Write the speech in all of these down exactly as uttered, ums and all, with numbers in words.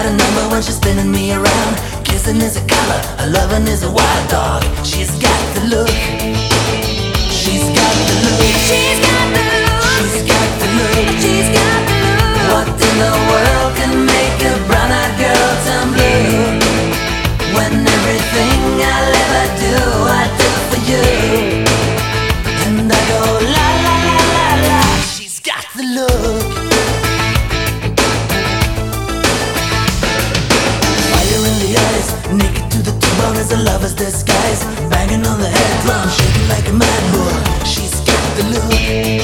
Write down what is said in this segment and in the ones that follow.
got a number when she's spinning me around. Kissing is a color, her loving is a wild dog. She's got the look. She's got the look. She's got the look. She's got the look. She's got the look. What in the world can make a brown-eyed girl turn blue? When everything I'll ever do, I do for you. And I go la la la la la. She's got the look. Fire in the eyes, naked to the bone as a lover's disguise. Banging on the head drum, shaking like a mad bull. She's got the look.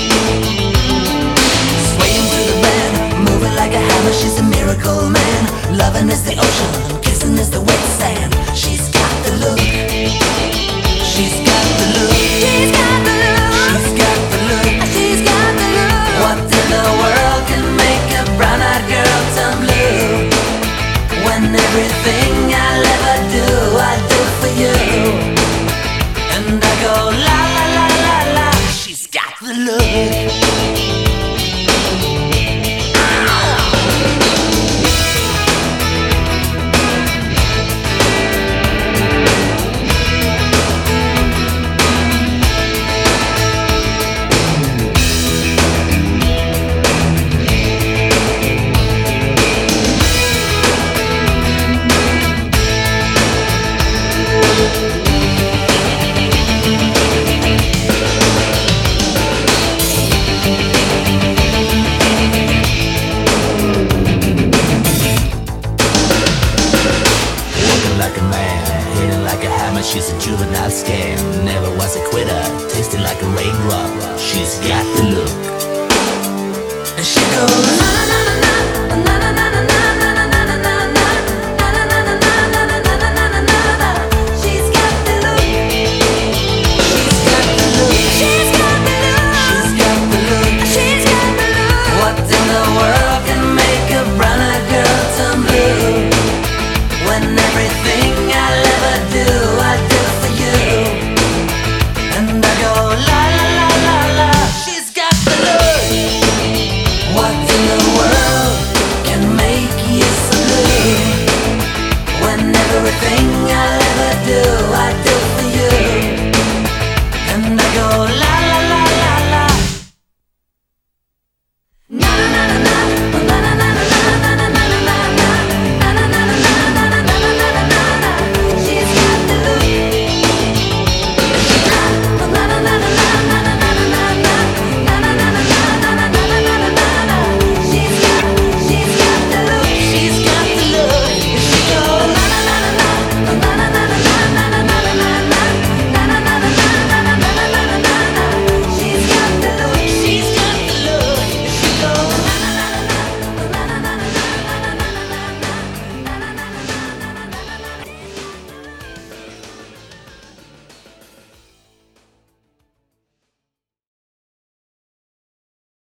Swaying through the band, moving like a hammer. She's a miracle man. Loving is the ocean, kissing is the wet sand. She's got the look. She's got the look. She's got the look. She's got the look. She's got the look. What in the world can make a brown-eyed girl turn blue? When everything I'll ever do, I do for you. And I go la la la la la. She's got the look. She's a juvenile scam, never was a quitter, tasting like a raindrop. She's got